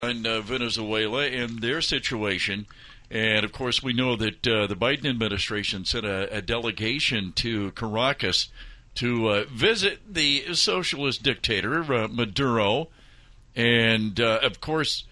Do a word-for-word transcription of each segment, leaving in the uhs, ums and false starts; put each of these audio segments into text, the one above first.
in uh, Venezuela and their situation. And, of course, we know that uh, the Biden administration sent a, a delegation to Caracas to uh, visit the socialist dictator, uh, Maduro. And, uh, of course,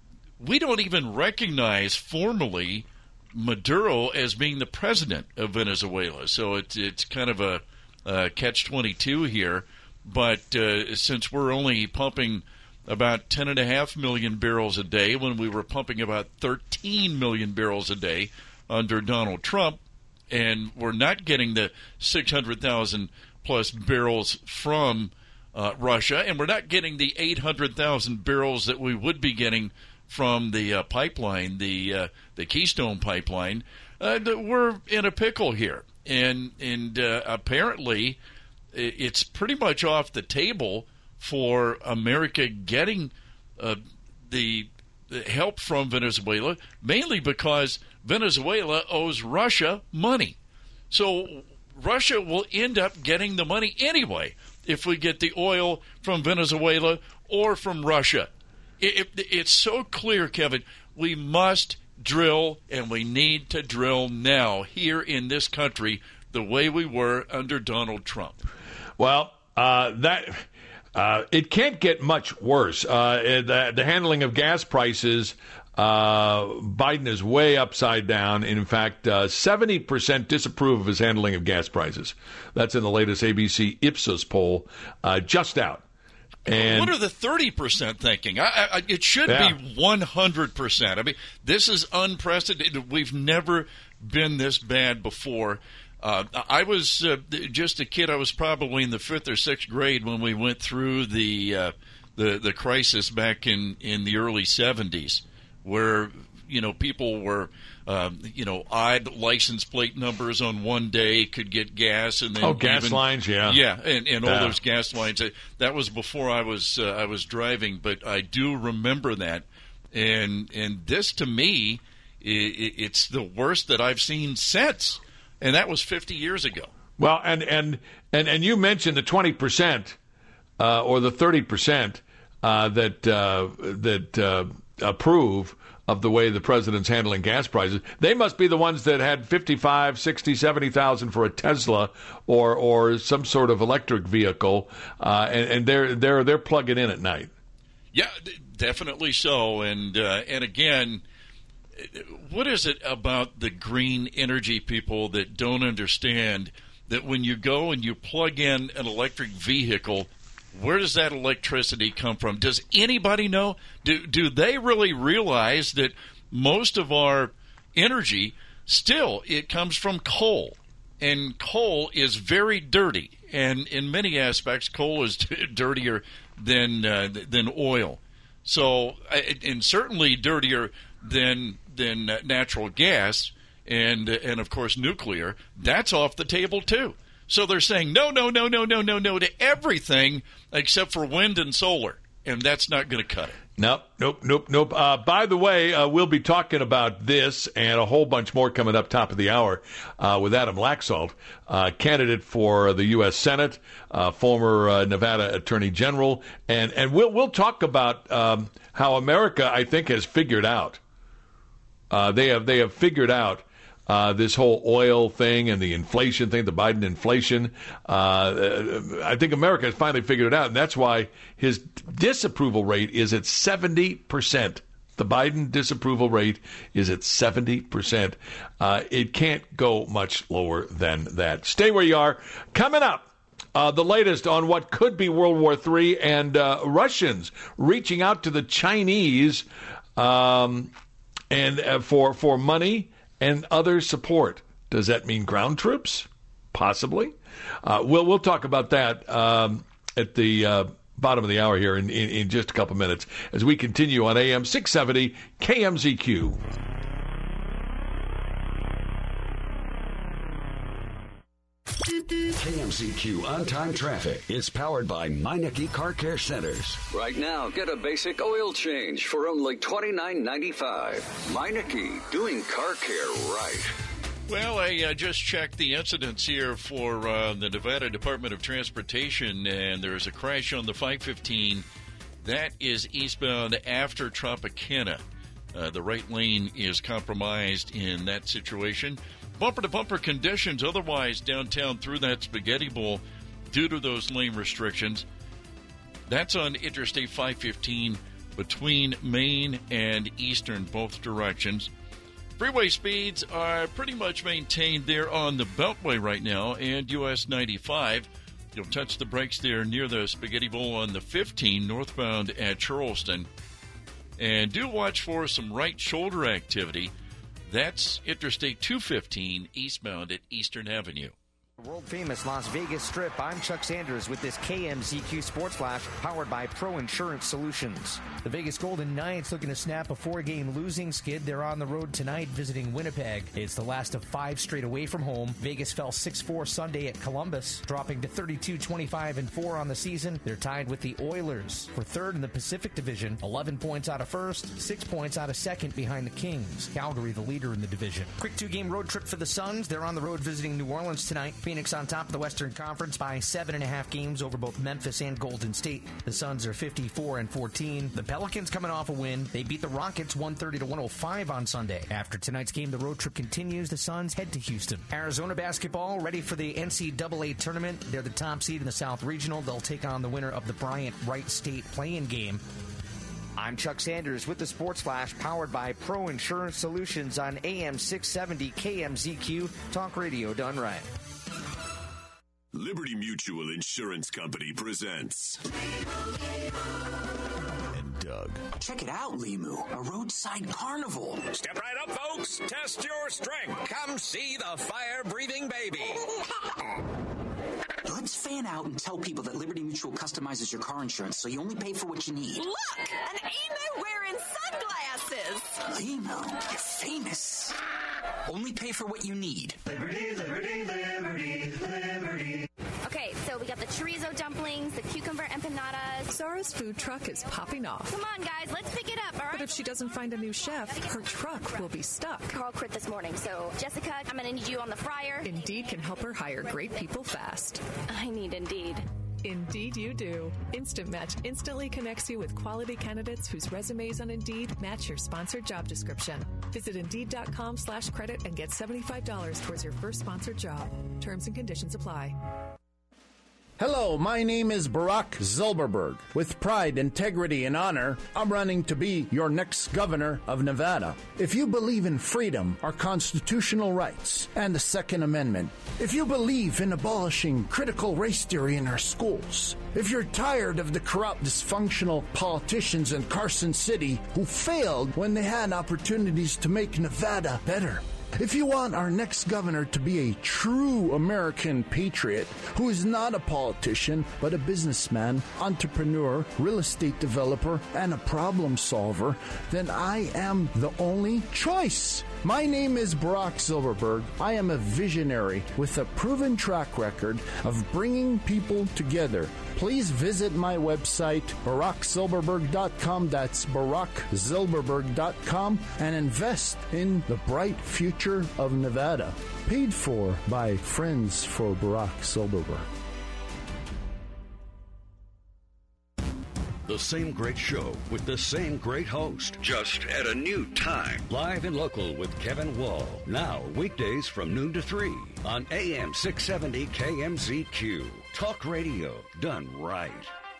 we don't even recognize formally Maduro as being the president of Venezuela. So it's, it's kind of a, a catch twenty-two here. But uh, since we're only pumping about ten point five million barrels a day when we were pumping about thirteen million barrels a day under Donald Trump, and we're not getting the six hundred thousand plus barrels from uh, Russia, and we're not getting the eight hundred thousand barrels that we would be getting from the uh, pipeline, the uh, the Keystone pipeline, uh, we're in a pickle here. And, and uh, apparently it's pretty much off the table for America getting uh, the, the help from Venezuela, mainly because Venezuela owes Russia money. So Russia will end up getting the money anyway if we get the oil from Venezuela or from Russia. It, it, it's so clear, Kevin. We must drill, and we need to drill now here in this country the way we were under Donald Trump. Well, uh, that... Uh, it can't get much worse. Uh, the, the handling of gas prices, uh, Biden is way upside down. In fact, uh, seventy percent disapprove of his handling of gas prices. That's in the latest A B C Ipsos poll, uh, just out. And what are the thirty percent thinking? I, I, it should yeah. be one hundred percent. I mean, this is unprecedented. We've never been this bad before. Uh, I was uh, just a kid. I was probably in the fifth or sixth grade when we went through the uh, the the crisis back in, in the early seventies, where you know people were um, you know odd license plate numbers on one day could get gas, and then oh gas even, lines, yeah, yeah, and, and all yeah. those gas lines. That was before I was uh, I was driving, but I do remember that, and and this to me, it, it's the worst that I've seen since. And that was fifty years ago. Well, and and and, and you mentioned the twenty percent uh, or the thirty percent uh, that uh, that uh, approve of the way the president's handling gas prices. They must be the ones that had fifty-five, sixty, seventy thousand for a Tesla or or some sort of electric vehicle, uh, and, and they're they're they're plugging in at night. Yeah, definitely so. And uh, and again, what is it about the green energy people that don't understand that when you go and you plug in an electric vehicle, where does that electricity come from? Does anybody know? Do do they really realize that most of our energy still it comes from coal, and coal is very dirty, and in many aspects, coal is dirtier than uh, than oil. So, and certainly dirtier than than natural gas, and and of course nuclear. That's off the table too. So they're saying no, no, no, no, no, no, no to everything except for wind and solar, and that's not going to cut it. Nope, nope, nope, nope. Uh, by the way, uh, we'll be talking about this and a whole bunch more coming up top of the hour uh, with Adam Laxalt, uh, candidate for the U S Senate, uh, former uh, Nevada Attorney General, and and we'll we'll talk about um, how America, I think, has figured out. Uh, they have they have figured out uh, this whole oil thing and the inflation thing, the Biden inflation. Uh, I think America has finally figured it out, and that's why his disapproval rate is at seventy percent. The Biden disapproval rate is at seventy percent. Uh, it can't go much lower than that. Stay where you are. Coming up, uh, the latest on what could be World War Three and uh, Russians reaching out to the Chinese um, and uh, for for money and other support. Does that mean ground troops? Possibly. Uh, we'll we'll talk about that um, at the uh, bottom of the hour here in, in, in just a couple minutes as we continue on A M six seventy K M Z Q. K M Z Q On-Time Traffic is powered by Meineke Car Care Centers. Right now, get a basic oil change for only twenty-nine ninety-five. Meineke, doing car care right. Well, I uh, just checked the incidents here for uh, the Nevada Department of Transportation, and there's a crash on the five fifteen That is eastbound after Tropicana. Uh, the right lane is compromised in that situation. Bumper-to-bumper conditions otherwise downtown through that Spaghetti Bowl due to those lane restrictions. That's on Interstate five fifteen between Main and Eastern, both directions. Freeway speeds are pretty much maintained there on the Beltway right now and U S ninety-five. You'll touch the brakes there near the Spaghetti Bowl on the fifteen northbound at Charleston. And do watch for some right shoulder activity. That's Interstate two fifteen eastbound at Eastern Avenue. World-famous Las Vegas Strip, I'm Chuck Sanders with this K M Z Q Sports Flash powered by Pro Insurance Solutions. The Vegas Golden Knights looking to snap a four-game losing skid. They're on the road tonight visiting Winnipeg. It's the last of five straight away from home. Vegas fell six four Sunday at Columbus, dropping to thirty-two twenty-five and four on the season. They're tied with the Oilers for third in the Pacific Division, eleven points out of first, six points out of second behind the Kings. Calgary the leader in the division. Quick two-game road trip for the Suns. They're on the road visiting New Orleans tonight. Phoenix on top of the Western Conference by seven and a half games over both Memphis and Golden State. The Suns are fifty-four and fourteen. The Pelicans coming off a win. They beat the Rockets one thirty to one oh five on Sunday. After tonight's game, the road trip continues. The Suns head to Houston. Arizona basketball ready for the N C double A tournament. They're the top seed in the South Regional. They'll take on the winner of the Bryant-Wright State play-in game. I'm Chuck Sanders with the Sports Flash, powered by Pro Insurance Solutions on A M six seventy K M Z Q, Talk Radio done right. Liberty Mutual Insurance Company presents. And Doug. Check it out, Limu, a roadside carnival. Step right up, folks. Test your strength. Come see the fire-breathing baby. Let's fan out and tell people that Liberty Mutual customizes your car insurance so you only pay for what you need. Look, an emu wearing sunglasses. Limu, you're famous. Only pay for what you need. Liberty, liberty, liberty, liberty. Okay, so we got the chorizo dumplings, the cucumber empanadas. Zara's food truck is popping off. Come on, guys, let's pick it up, all right? But if she doesn't find a new chef, her truck will be stuck. Carl quit this morning, so Jessica, I'm going to need you on the fryer. Indeed can help her hire great people fast. I need Indeed. Indeed you do. Instant Match instantly connects you with quality candidates whose resumes on Indeed match your sponsored job description. Visit Indeed.com slash credit and get seventy-five dollars towards your first sponsored job. Terms and conditions apply. Hello, my name is Barack Zilberberg. With pride, integrity, and honor, I'm running to be your next governor of Nevada. If you believe in freedom, our constitutional rights, and the Second Amendment, if you believe in abolishing critical race theory in our schools, if you're tired of the corrupt, dysfunctional politicians in Carson City who failed when they had opportunities to make Nevada better, if you want our next governor to be a true American patriot who is not a politician but a businessman, entrepreneur, real estate developer, and a problem solver, then I am the only choice. My name is Barack Zilberberg. I am a visionary with a proven track record of bringing people together. Please visit my website, barack zilberberg dot com. That's barack zilberberg dot com, and invest in the bright future of Nevada. Paid for by Friends for Barack Zilberberg. The same great show with the same great host, just at a new time. Live and local with Kevin Wall. Now, weekdays from noon to three on A M six seventy K M Z Q. Talk radio done right.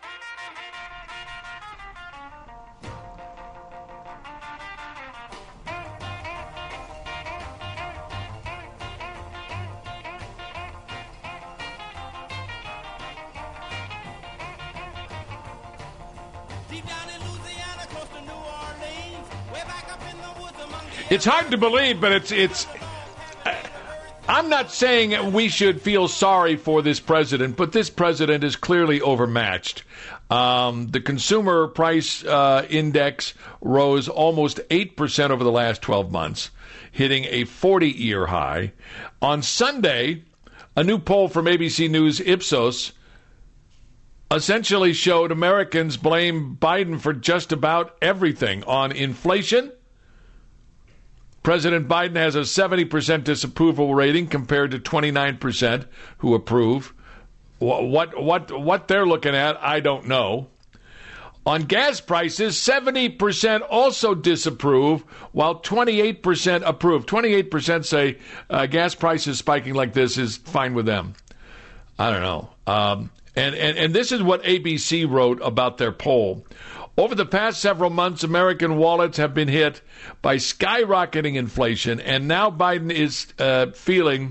It's hard to believe, but it's it's. I'm not saying we should feel sorry for this president, but this president is clearly overmatched. Um, the consumer price uh, index rose almost eight percent over the last twelve months, hitting a forty-year high. On Sunday, a new poll from A B C News Ipsos essentially showed Americans blame Biden for just about everything. On inflation, President Biden has a seventy percent disapproval rating compared to twenty-nine percent who approve. What what what they're looking at, I don't know. On gas prices, seventy percent also disapprove, while twenty-eight percent approve. twenty-eight percent say uh, gas prices spiking like this is fine with them. I don't know. Um, and, and, and this is what A B C wrote about their poll. Over the past several months, American wallets have been hit by skyrocketing inflation, and now Biden is uh, feeling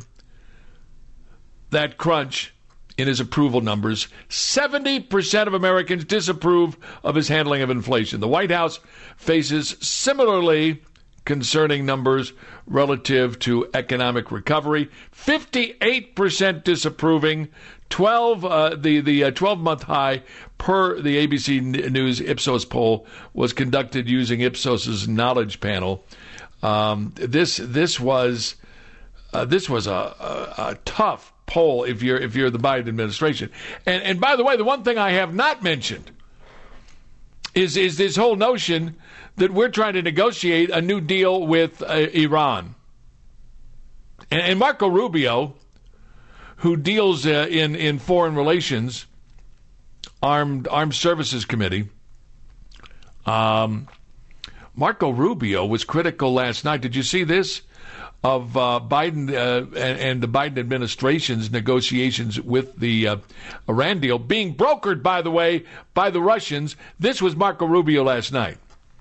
that crunch in his approval numbers. seventy percent of Americans disapprove of his handling of inflation. The White House faces similarly concerning numbers relative to economic recovery. fifty-eight percent disapproving. twelve uh, the the uh, twelve-month high per the A B C News Ipsos poll was conducted using Ipsos's knowledge panel. Um, this this was uh, this was a, a, a tough poll if you're if you're the Biden administration. And and by the way, the one thing I have not mentioned is is this whole notion that we're trying to negotiate a new deal with uh, Iran. And, and Marco Rubio, who deals uh, in in foreign relations, armed armed services committee. Um, Marco Rubio was critical last night. Did you see this? Of uh, Biden uh, and, and the Biden administration's negotiations with the uh, Iran deal being brokered, by the way, by the Russians. This was Marco Rubio last night.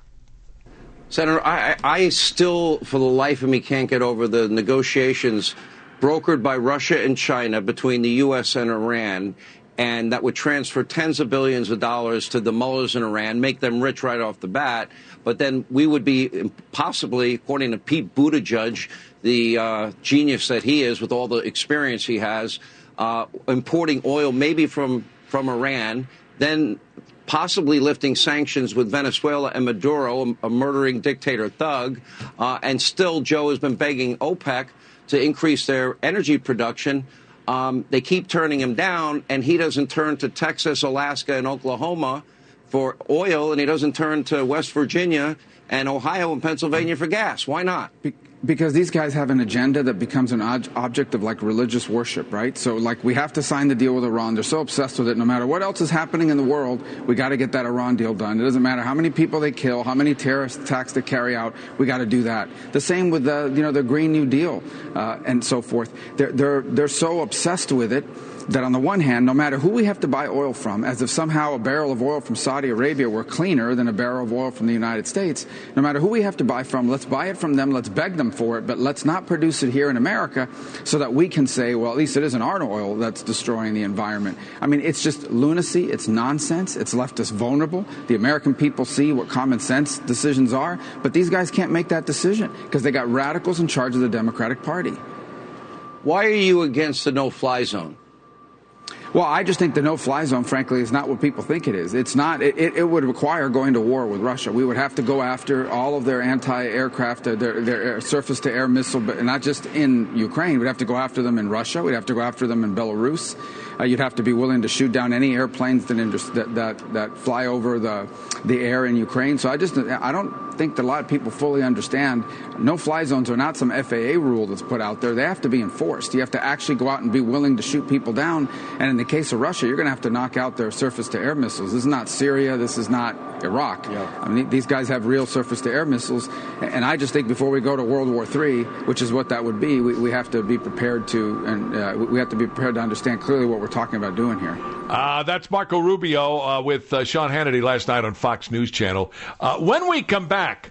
Senator, I, I still, for the life of me, can't get over the negotiations brokered by Russia and China between the U S and Iran, and that would transfer tens of billions of dollars to the mullahs in Iran, make them rich right off the bat. But then we would be possibly, according to Pete Buttigieg, the uh, genius that he is with all the experience he has, uh, importing oil maybe from, from Iran, then possibly lifting sanctions with Venezuela and Maduro, a murdering dictator thug. Uh, and still, Joe has been begging OPEC to increase their energy production. Um, they keep turning him down, and he doesn't turn to Texas, Alaska, and Oklahoma for oil, and he doesn't turn to West Virginia and Ohio and Pennsylvania for gas. Why not? Because these guys have an agenda that becomes an ob- object of, like, religious worship, right? So, like, we have to sign the deal with Iran. They're so obsessed with it. No matter what else is happening in the world, we got to get that Iran deal done. It doesn't matter how many people they kill, how many terrorist attacks they carry out. We got to do that. The same with the, you know, the Green New Deal uh, and so forth. They're they're they're so obsessed with it that on the one hand, no matter who we have to buy oil from, as if somehow a barrel of oil from Saudi Arabia were cleaner than a barrel of oil from the United States, no matter who we have to buy from, let's buy it from them, let's beg them for it, but let's not produce it here in America so that we can say, well, at least it isn't our oil that's destroying the environment. I mean, it's just lunacy, it's nonsense, it's left us vulnerable. The American people see what common sense decisions are, but these guys can't make that decision because they got radicals in charge of the Democratic Party. Why are you against the no-fly zone? Well, I just think the no-fly zone, frankly, is not what people think it is. It's not. It, it, it would require going to war with Russia. We would have to go after all of their anti-aircraft, uh, their, their surface-to-air missile, but not just in Ukraine. We'd have to go after them in Russia. We'd have to go after them in Belarus. Uh, you'd have to be willing to shoot down any airplanes that that that, that fly over the the air in Ukraine. So I just I don't think that a lot of people fully understand. No-fly zones are not some F A A rule that's put out there. They have to be enforced. You have to actually go out and be willing to shoot people down. And in the case of Russia, you're going to have to knock out their surface-to-air missiles. This is not Syria. This is not Iraq. Yeah. I mean, these guys have real surface-to-air missiles. And I just think before we go to World War Three, which is what that would be, we, we have to be prepared to, and uh, we have to be prepared to understand clearly what we're talking about doing here. Uh, that's Marco Rubio uh, with uh, Sean Hannity last night on Fox News Channel. Uh, when we come back,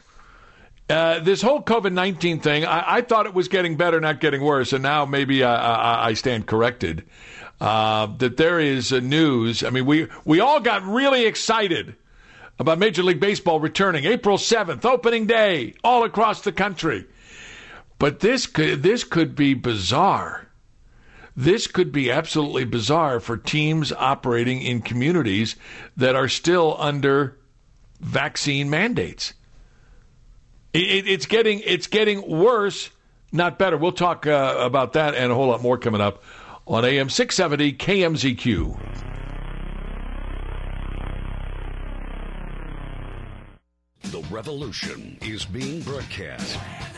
uh, this whole COVID nineteen thing, I, I thought it was getting better, not getting worse, and now maybe I, I, I stand corrected. Uh, that there is uh, news. I mean, we, we all got really excited about Major League Baseball returning April seventh, opening day, all across the country. But this could, this could be bizarre. This could be absolutely bizarre for teams operating in communities that are still under vaccine mandates. It, it's getting it's getting worse, not better. We'll talk uh, about that and a whole lot more coming up on A M six seventy K M Z Q. The revolution is being broadcast.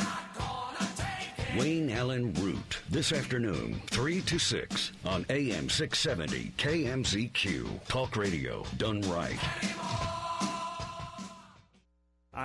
Wayne Allen Root, this afternoon, three to six on A M six seventy K M Z Q. Talk radio done right.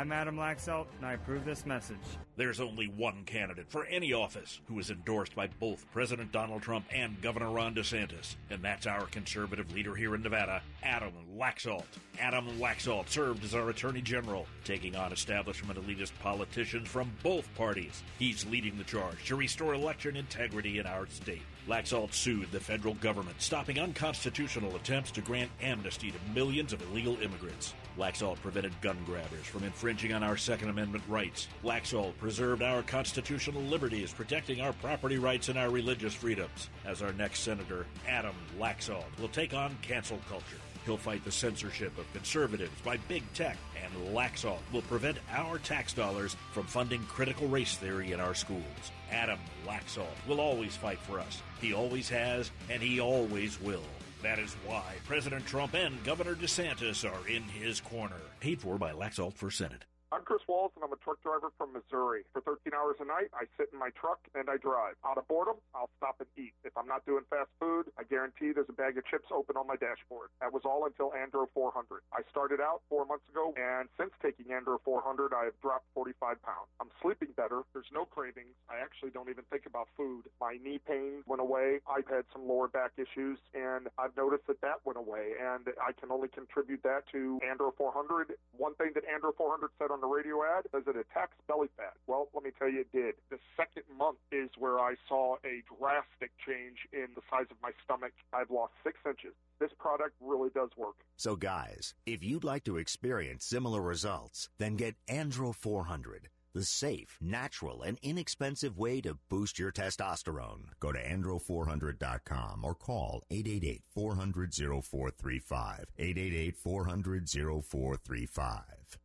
I'm Adam Laxalt, and I approve this message. There's only one candidate for any office who is endorsed by both President Donald Trump and Governor Ron DeSantis, and that's our conservative leader here in Nevada, Adam Laxalt. Adam Laxalt served as our Attorney General, taking on establishment elitist politicians from both parties. He's leading the charge to restore election integrity in our state. Laxalt sued the federal government, stopping unconstitutional attempts to grant amnesty to millions of illegal immigrants. Laxalt prevented gun grabbers from infringing on our Second Amendment rights. Laxalt preserved our constitutional liberties, protecting our property rights and our religious freedoms. As our next senator, Adam Laxalt will take on cancel culture. He'll fight the censorship of conservatives by big tech, and Laxalt will prevent our tax dollars from funding critical race theory in our schools. Adam Laxalt will always fight for us. He always has, and he always will. That is why President Trump and Governor DeSantis are in his corner. Paid for by Laxalt for Senate. I'm Chris Walls, and I'm a truck driver from Missouri. For thirteen hours a night, I sit in my truck and I drive. Out of boredom, I'll stop and eat. If I'm not doing fast food, I guarantee there's a bag of chips open on my dashboard. That was all until Andro four hundred. I started out four months ago, and since taking Andro four hundred, I have dropped forty-five pounds. I'm sleeping better. There's no cravings. I actually don't even think about food. My knee pain went away. I've had some lower back issues, and I've noticed that that went away, and I can only contribute that to Andro four hundred. One thing that Andro four hundred said on the radio ad is it attacks belly fat. Well, let me tell you, it did. The second month is where I saw a drastic change in the size of my stomach. I've lost six inches. This product really does work. So guys, if you'd like to experience similar results, then get Andro four hundred, the safe, natural, and inexpensive way to boost your testosterone. Go to andro four hundred dot com or call eight eight eight, four hundred, oh four three five, eight eight eight, four hundred, oh four three five.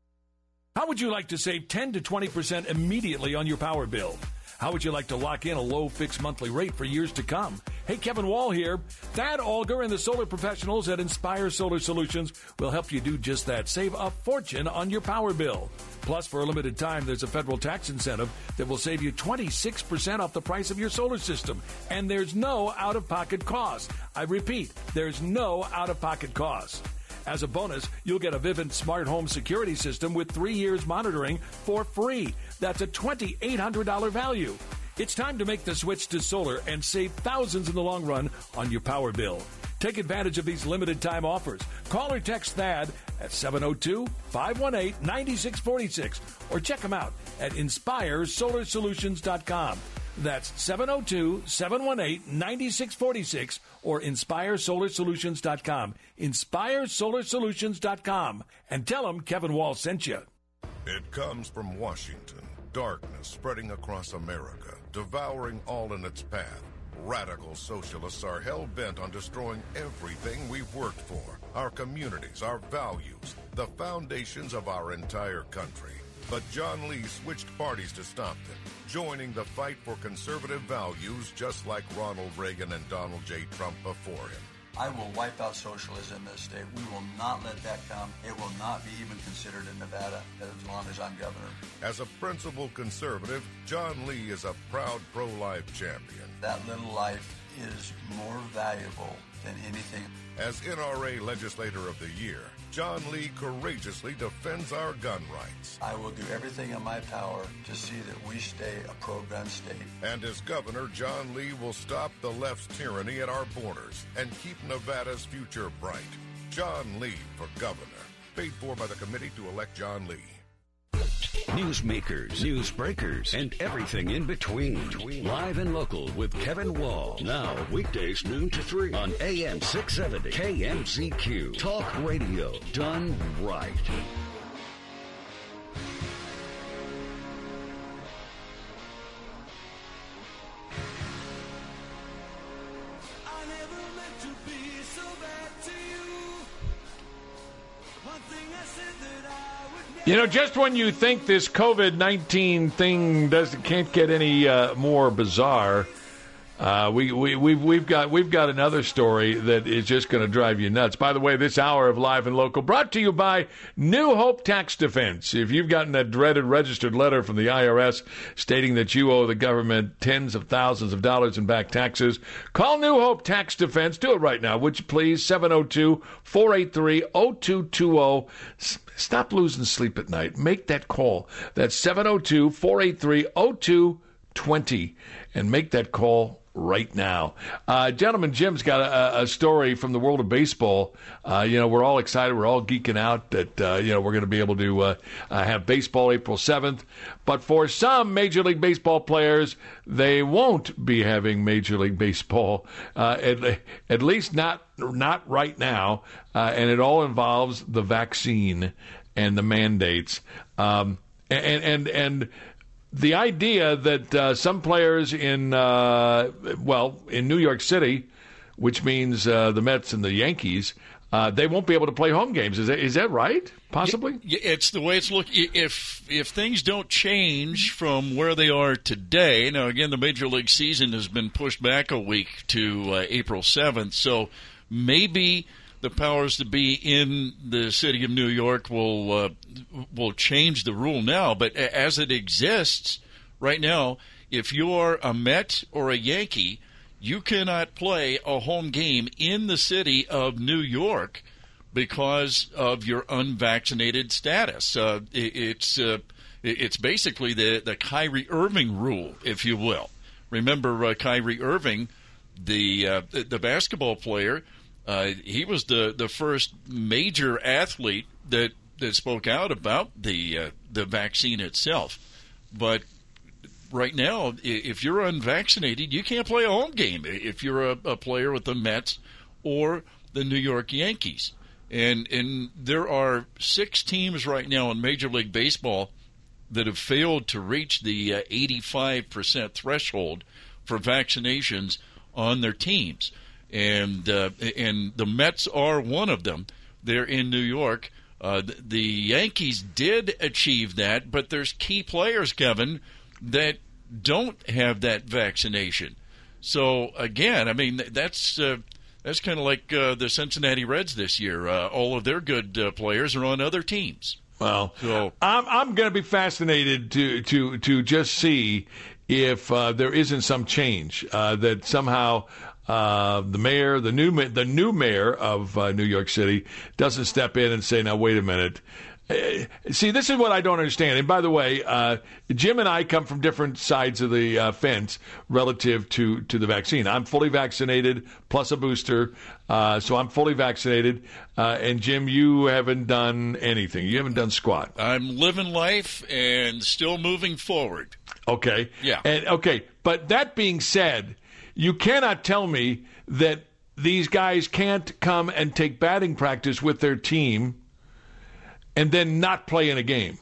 How would you like to save ten to twenty percent immediately on your power bill? How would you like to lock in a low fixed monthly rate for years to come? Hey, Kevin Wall here. Thad Alger and the solar professionals at Inspire Solar Solutions will help you do just that. Save a fortune on your power bill. Plus, for a limited time, there's a federal tax incentive that will save you twenty-six percent off the price of your solar system. And there's no out-of-pocket cost. I repeat, there's no out-of-pocket cost. As a bonus, you'll get a Vivint Smart Home Security System with three years monitoring for free. That's a two thousand eight hundred dollars value. It's time to make the switch to solar and save thousands in the long run on your power bill. Take advantage of these limited time offers. Call or text Thad at seven oh two, five one eight, nine six four six or check them out at inspire solar solutions dot com. That's seven oh two, seven one eight, nine six four six or inspire solar solutions dot com. inspire solar solutions dot com. And tell them Kevin Wall sent you. It comes from Washington. Darkness spreading across America, devouring all in its path. Radical socialists are hell-bent on destroying everything we've worked for. Our communities, our values, the foundations of our entire country. But John Lee switched parties to stop them, joining the fight for conservative values just like Ronald Reagan and Donald J. Trump before him. I will wipe out socialism in this state. We will not let that come. It will not be even considered in Nevada as long as I'm governor. As a principled conservative, John Lee is a proud pro-life champion. That little life is more valuable than anything. As N R A Legislator of the Year, John Lee courageously defends our gun rights. I will do everything in my power to see that we stay a pro-gun state. And as governor, John Lee will stop the left's tyranny at our borders and keep Nevada's future bright. John Lee for governor. Paid for by the committee to elect John Lee. Newsmakers, newsbreakers, and everything in between. Live and local with Kevin Wall. Now, weekdays noon to three on A M six seventy K M Z Q. Talk radio done right. You know, just when you think this COVID nineteen thing doesn't can't get any uh, more bizarre, Uh, we, we, we've, we've, got, we've got another story that is just going to drive you nuts. By the way, this hour of Live and Local brought to you by New Hope Tax Defense. If you've gotten that dreaded registered letter from the I R S stating that you owe the government tens of thousands of dollars in back taxes, call New Hope Tax Defense. Do it right now, would you please? seven oh two, four eight three, oh two two oh. Stop losing sleep at night. Make that call. That's seven oh two, four eight three, oh two two oh. And make that call right now. Uh, gentleman Jim's got a, a story from the world of baseball. Uh, you know, we're all excited. We're all geeking out that, uh, you know, we're going to be able to uh, uh, have baseball April seventh. But for some Major League Baseball players, they won't be having Major League Baseball, uh, at, at least not not right now. Uh, and it all involves the vaccine and the mandates. Um, and, and, and, The idea that uh, some players in, uh, well, in New York City, which means uh, the Mets and the Yankees, uh, they won't be able to play home games. Is that, is that right? Possibly? It's the way it's looking. If, if things don't change from where they are today, now, again, the Major League season has been pushed back a week to uh, April seventh, so maybe the powers that be in the city of New York will uh, will change the rule now. But as it exists right now, if you're a Met or a Yankee, you cannot play a home game in the city of New York because of your unvaccinated status. Uh, it, it's uh, it's basically the, the Kyrie Irving rule, if you will. Remember uh, Kyrie Irving, the uh, the, the basketball player. Uh, he was the, the first major athlete that, that spoke out about the uh, the vaccine itself. But right now, if you're unvaccinated, you can't play a home game if you're a, a player with the Mets or the New York Yankees. And and there are six teams right now in Major League Baseball that have failed to reach the uh, eighty-five percent threshold for vaccinations on their teams. And uh, and the Mets are one of them. They're in New York. Uh, the, the Yankees did achieve that, but there's key players, Kevin, that don't have that vaccination. So, again, I mean, that's uh, that's kind of like uh, the Cincinnati Reds this year. Uh, all of their good uh, players are on other teams. Well, so, I'm, I'm going to be fascinated to, to, to just see if uh, there isn't some change, uh, that somehow – Uh, the mayor, the new the new mayor of uh, New York City, doesn't step in and say, "Now wait a minute." Uh, see, this is what I don't understand. And by the way, uh, Jim and I come from different sides of the uh, fence relative to, to the vaccine. I'm fully vaccinated plus a booster, uh, so I'm fully vaccinated. Uh, and Jim, you haven't done anything. You haven't done squat. I'm living life and still moving forward. Okay. Yeah. And okay, but that being said, you cannot tell me that these guys can't come and take batting practice with their team and then not play in a game.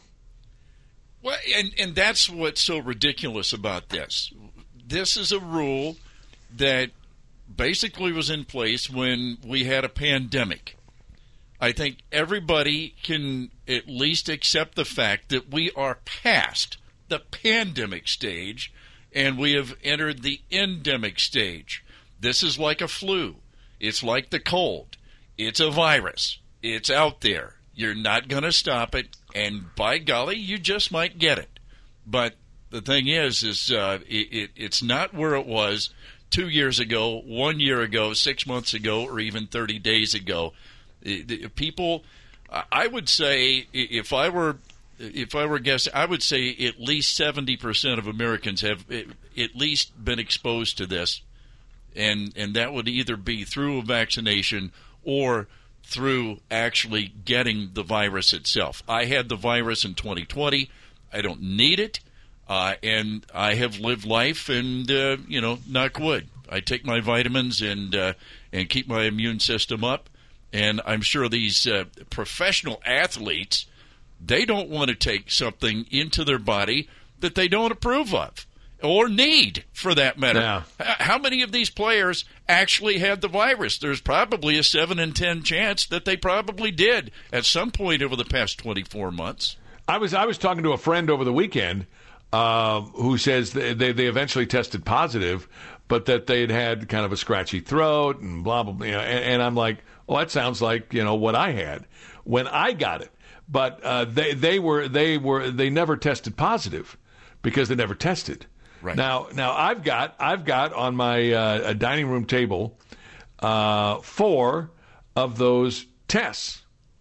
Well, and, and that's what's so ridiculous about this. This is a rule that basically was in place when we had a pandemic. I think everybody can at least accept the fact that we are past the pandemic stage and we have entered the endemic stage. This is like a flu. It's like the cold. It's a virus. It's out there. You're not going to stop it, and by golly, you just might get it. But the thing is, is uh, it, it, it's not where it was two years ago, one year ago, six months ago, or even thirty days ago. It, it, people, I would say, if I were If I were guessing, I would say at least seventy percent of Americans have at least been exposed to this, and and that would either be through a vaccination or through actually getting the virus itself. I had the virus in twenty twenty. I don't need it, uh, and I have lived life, and, uh, you know, knock wood. I take my vitamins and uh, and keep my immune system up, and I'm sure these uh, professional athletes, they don't want to take something into their body that they don't approve of or need, for that matter. Yeah. How many of these players actually had the virus? There's probably a seven in ten chance that they probably did at some point over the past twenty-four months. I was I was talking to a friend over the weekend uh, who says they, they they eventually tested positive, but that they'd had kind of a scratchy throat and blah blah blah. You know, and, and I'm like, well, that sounds like you know what I had when I got it. But uh, they they were they were they never tested positive because they never tested. Right. Now now I've got I've got on my uh, dining room table uh, four of those tests.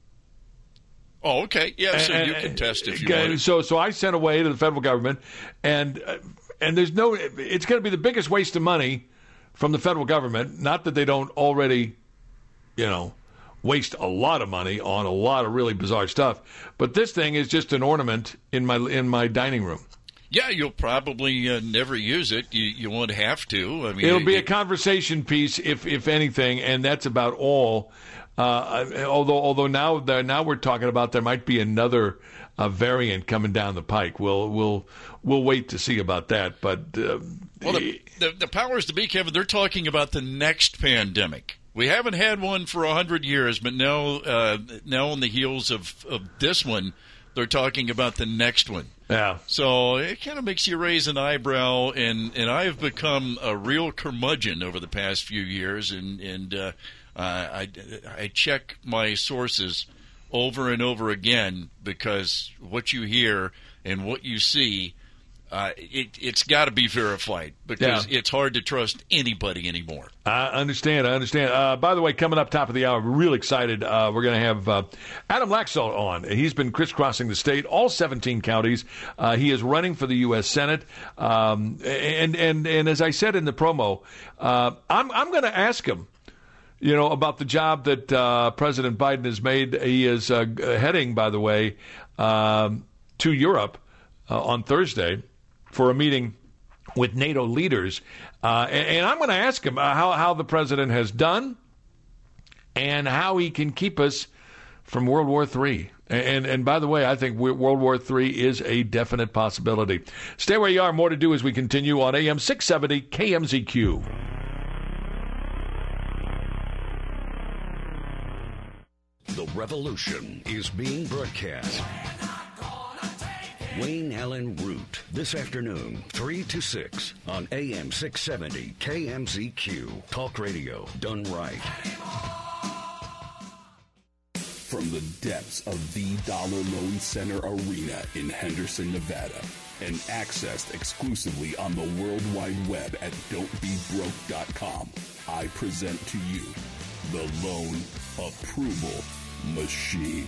Oh, okay. Yeah, so and, you can test if you uh, want. So so I sent away to the federal government, and uh, and there's no. It's going to be the biggest waste of money from the federal government. Not that they don't already, you know, waste a lot of money on a lot of really bizarre stuff, but this thing is just an ornament in my in my dining room. Yeah, you'll probably uh, never use it. You you won't have to. I mean, it'll be it, a conversation piece, if if anything, and that's about all. Uh, although although now now we're talking about there might be another uh, variant coming down the pike. We'll we'll we'll wait to see about that. But uh, well, the, the the powers to be, Kevin, they're talking about the next pandemic. We haven't had one for a hundred years, but now uh, now on the heels of, of this one, they're talking about the next one. Yeah. So it kind of makes you raise an eyebrow, and, and I've become a real curmudgeon over the past few years, and and uh, I I check my sources over and over again because what you hear and what you see, uh, it, it's got to be verified because yeah. it's hard to trust anybody anymore. I understand. I understand. Uh, by the way, coming up top of the hour, we're real excited. Uh, we're going to have uh, Adam Laxalt on. He's been crisscrossing the state, all seventeen counties. Uh, he is running for the U S Senate. Um, and, and, and as I said in the promo, uh, I'm, I'm going to ask him, you know, about the job that uh, President Biden has made. He is uh, heading, by the way, um, to Europe uh, on Thursday for a meeting with NATO leaders. Uh, and, and I'm going to ask him uh, how, how the president has done and how he can keep us from World War Three. And, and by the way, I think World War Three is a definite possibility. Stay where you are. More to do as we continue on A M six seventy K M Z Q. The revolution is being broadcast. Wayne Allen Root, this afternoon, three to six on A M six seventy K M Z Q. Talk radio done right. From the depths of the Dollar Loan Center Arena in Henderson, Nevada, and accessed exclusively on the World Wide Web at don't be broke dot com, I present to you the Loan Approval Machine.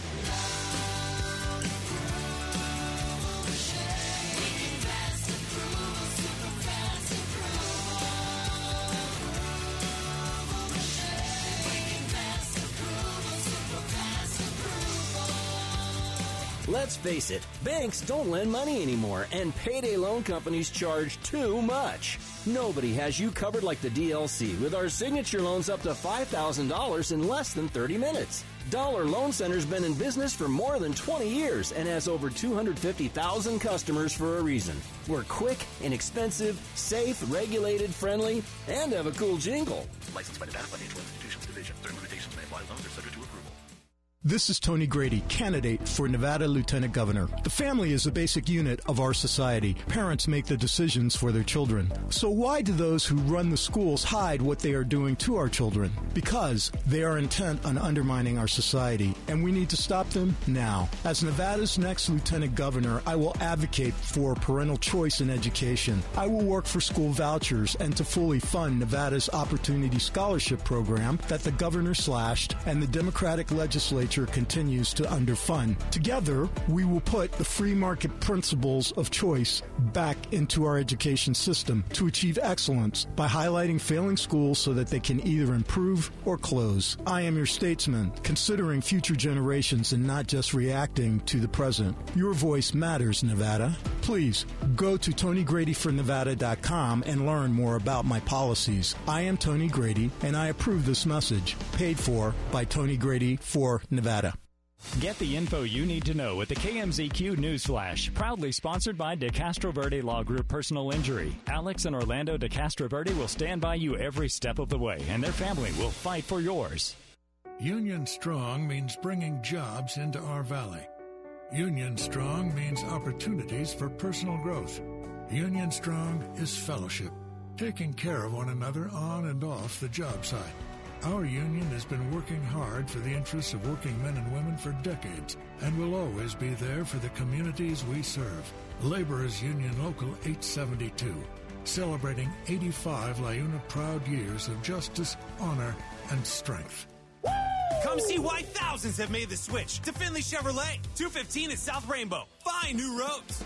Let's face it, banks don't lend money anymore, and payday loan companies charge too much. Nobody has you covered like the D L C with our signature loans up to five thousand dollars in less than thirty minutes. Dollar Loan Center's been in business for more than twenty years and has over two hundred fifty thousand customers for a reason. We're quick, inexpensive, safe, regulated, friendly, and have a cool jingle. Licensed by Nevada Financial Institutions Division. Certain limitations may apply. Loans are subject to approval. This is Tony Grady, candidate for Nevada Lieutenant Governor. The family is the basic unit of our society. Parents make the decisions for their children. So why do those who run the schools hide what they are doing to our children? Because they are intent on undermining our society, and we need to stop them now. As Nevada's next Lieutenant Governor, I will advocate for parental choice in education. I will work for school vouchers and to fully fund Nevada's Opportunity Scholarship Program that the governor slashed and the Democratic legislature continues to underfund. Together, we will put the free market principles of choice back into our education system to achieve excellence by highlighting failing schools so that they can either improve or close. I am your statesman, considering future generations and not just reacting to the present. Your voice matters, Nevada. Please go to Tony Grady for Nevada dot com and learn more about my policies. I am Tony Grady, and I approve this message, paid for by Tony Grady for Nevada. Get the info you need to know with the K M Z Q News Flash, proudly sponsored by De Castro Verde Law Group Personal Injury. Alex and Orlando De Castro Verde will stand by you every step of the way, and their family will fight for yours. Union Strong means bringing jobs into our valley. Union Strong means opportunities for personal growth. Union Strong is fellowship, taking care of one another on and off the job site. Our union has been working hard for the interests of working men and women for decades and will always be there for the communities we serve. Laborers Union Local eight seventy-two, celebrating eighty-five LiUNA proud years of justice, honor, and strength. Come see why thousands have made the switch to Finley Chevrolet. two fifteen at South Rainbow. Find new roads.